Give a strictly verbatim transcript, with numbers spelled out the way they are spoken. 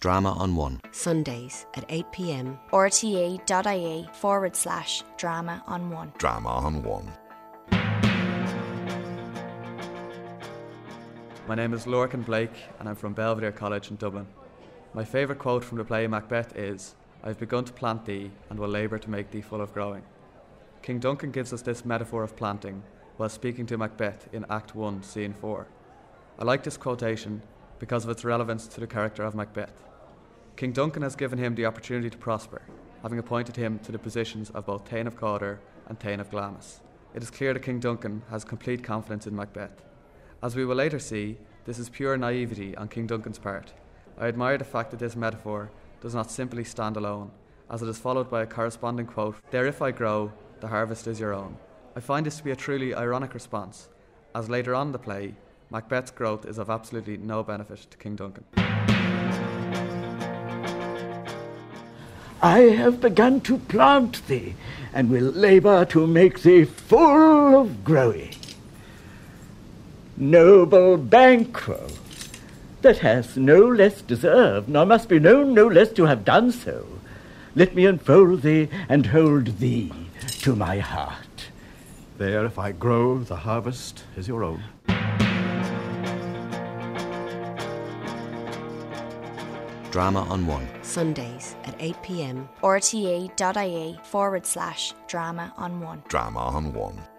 Drama on One. Sundays at eight p.m. R T E dot I E forward slash drama on one. Drama on One. My name is Lorcan Blake and I'm from Belvedere College in Dublin. My favourite quote from the play Macbeth is, "I've begun to plant thee and will labour to make thee full of growing." King Duncan gives us this metaphor of planting while speaking to Macbeth in Act one, Scene four. I like this quotation because of its relevance to the character of Macbeth. King Duncan has given him the opportunity to prosper, having appointed him to the positions of both Thane of Cawdor and Thane of Glamis. It is clear that King Duncan has complete confidence in Macbeth. As we will later see, this is pure naivety on King Duncan's part. I admire the fact that this metaphor does not simply stand alone, as it is followed by a corresponding quote, "There if I grow, the harvest is your own." I find this to be a truly ironic response, as later on in the play, Macbeth's growth is of absolutely no benefit to King Duncan. I have begun to plant thee, and will labour to make thee full of growing. Noble Banquo, that hast no less deserved, nor must be known no less to have done so, let me enfold thee and hold thee to my heart. There, if I grow, the harvest is your own. Drama on One. Sundays at eight p.m. R T E dot I E forward slash drama on one. Drama on One.